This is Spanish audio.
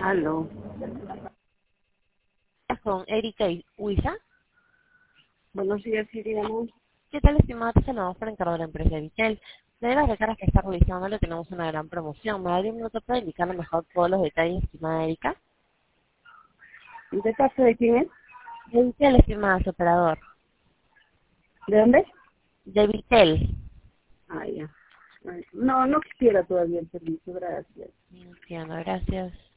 Aló. Con Erika y Huiza. Buenos días, sí, digamos. ¿Qué tal, estimado? Te saludamos por encargo de la empresa Vitel. De las recargas que está realizando le tenemos una gran promoción. ¿Me daría un minuto para indicarle mejor todos los detalles, estimada Erika? ¿De parte de quién es? De Vitel, estimada, su operador. ¿De dónde? De Vitel. Ah, ya. Ay, no, no quisiera todavía el servicio, gracias. Entiendo, gracias.